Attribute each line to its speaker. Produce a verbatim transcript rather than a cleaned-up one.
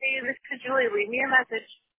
Speaker 1: Hey, this is Julie. Leave me a message.